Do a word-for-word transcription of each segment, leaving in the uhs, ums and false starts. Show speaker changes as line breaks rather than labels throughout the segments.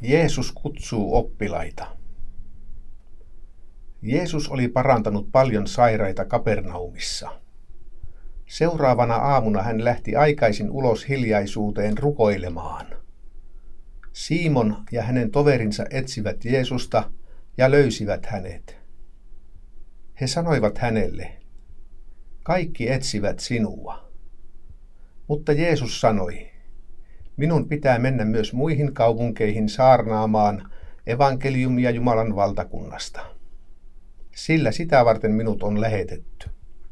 Jeesus kutsuu oppilaita. Jeesus oli parantanut paljon sairaita Kapernaumissa. Seuraavana aamuna hän lähti aikaisin ulos hiljaisuuteen rukoilemaan. Simon ja hänen toverinsa etsivät Jeesusta ja löysivät hänet. He sanoivat hänelle, kaikki etsivät sinua. Mutta Jeesus sanoi, minun pitää mennä myös muihin kaupunkeihin saarnaamaan evankeliumia Jumalan valtakunnasta. Sillä sitä varten minut on lähetetty.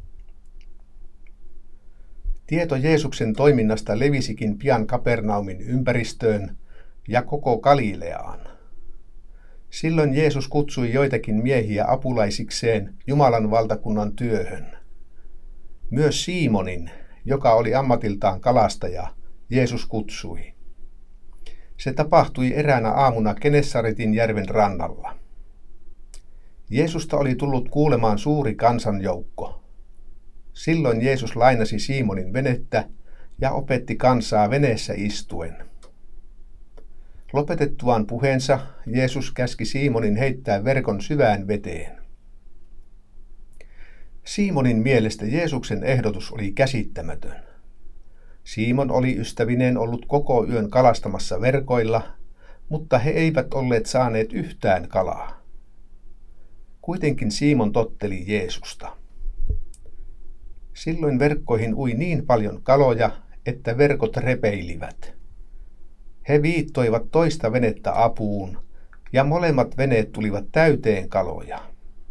Tieto Jeesuksen toiminnasta levisikin pian Kapernaumin ympäristöön ja koko Galileaan. Silloin Jeesus kutsui joitakin miehiä apulaisikseen Jumalan valtakunnan työhön. Myös Simonin, joka oli ammatiltaan kalastaja, Jeesus kutsui. Se tapahtui eräänä aamuna Genesaretin järven rannalla. Jeesusta oli tullut kuulemaan suuri kansanjoukko. Silloin Jeesus lainasi Simonin venettä ja opetti kansaa veneessä istuen. Lopetettuaan puheensa Jeesus käski Simonin heittää verkon syvään veteen. Simonin mielestä Jeesuksen ehdotus oli käsittämätön. Simon oli ystävineen ollut koko yön kalastamassa verkoilla, mutta he eivät olleet saaneet yhtään kalaa. Kuitenkin Simon totteli Jeesusta. Silloin verkkoihin ui niin paljon kaloja, että verkot repeilivät. He viittoivat toista venettä apuun, ja molemmat veneet tulivat täyteen kaloja.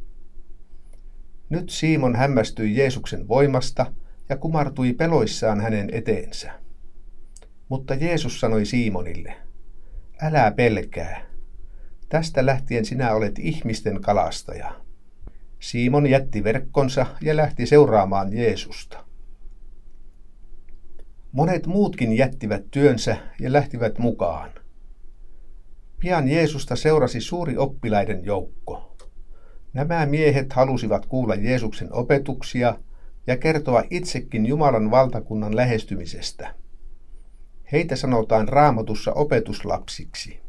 Nyt Simon hämmästyi Jeesuksen voimasta ja kumartui peloissaan hänen eteensä. Mutta Jeesus sanoi Simonille, älä pelkää, tästä lähtien sinä olet ihmisten kalastaja. Simon jätti verkkonsa ja lähti seuraamaan Jeesusta. Monet muutkin jättivät työnsä ja lähtivät mukaan. Pian Jeesusta seurasi suuri oppilaiden joukko. Nämä miehet halusivat kuulla Jeesuksen opetuksia ja kertoa itsekin Jumalan valtakunnan lähestymisestä. Heitä sanotaan Raamatussa opetuslapsiksi.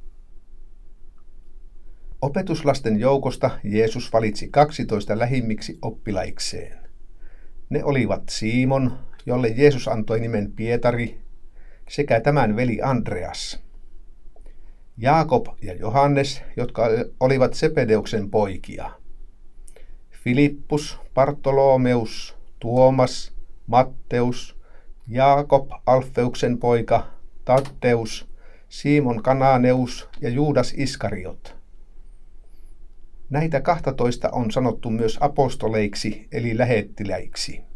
Opetuslasten joukosta Jeesus valitsi kaksitoista lähimmiksi oppilaikseen. Ne olivat Simon, jolle Jeesus antoi nimen Pietari, sekä tämän veli Andreas. Jaakob ja Johannes, jotka olivat Sebedeuksen poikia. Filippus, Bartolomeus, Tuomas, Matteus, Jaakob Alfeuksen poika, Taddeus, Simon Kananeus ja Juudas Iskariot. Näitä kahtatoista on sanottu myös apostoleiksi eli lähettiläiksi.